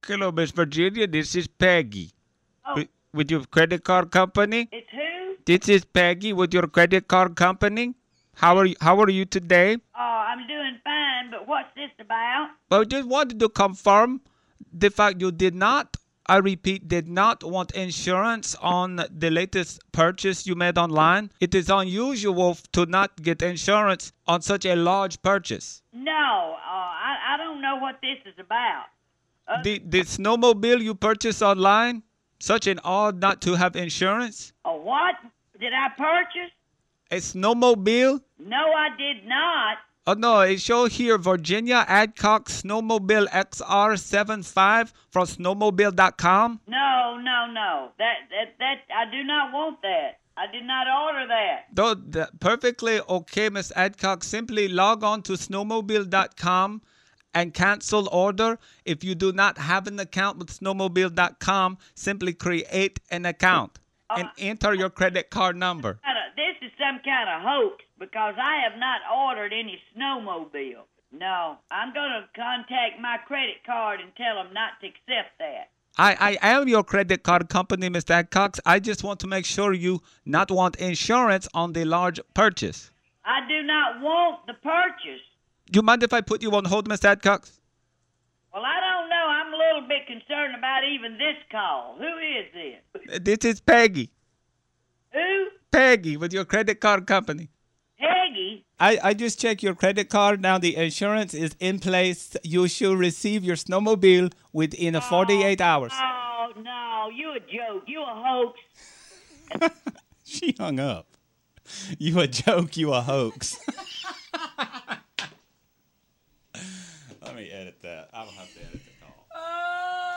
Hello, Miss Virginia. This is Peggy. Oh, With your credit card company? it's who? This is Peggy with your credit card company. How are you today? Oh, I'm doing fine, but what's this about? Well, just wanted to confirm the fact you did not, I repeat, did not want insurance on the latest purchase you made online. It is unusual to not get insurance on such a large purchase. No, I don't know what this is about. The snowmobile you purchased online, such an odd not to have insurance. A what did I purchase? A snowmobile? No, I did not. Oh no, it shows here Virginia Adcock Snowmobile XR75 from snowmobile.com. No. That I do not want that. I did not order that. Though perfectly okay, Miss Adcock. Simply log on to snowmobile.com and cancel order. If you do not have an account with snowmobile.com, simply create an account and enter your credit card number. This is some kind of hoax because I have not ordered any snowmobile. No, I'm going to contact my credit card and tell them not to accept that. I am your credit card company, Mr. Adcock. I just want to make sure you not want insurance on the large purchase. I do not want the purchase. Do you mind if I put you on hold, Mr. Adcock? Well, I don't know. I'm a little bit concerned about even this call. Who is this? This is Peggy. Who? Peggy with your credit card company. Peggy? I just checked your credit card. Now the insurance is in place. You should receive your snowmobile within 48 hours. Oh, no. You a joke. You a hoax. She hung up. You a joke. You a hoax. Let me edit that. I don't have to edit that.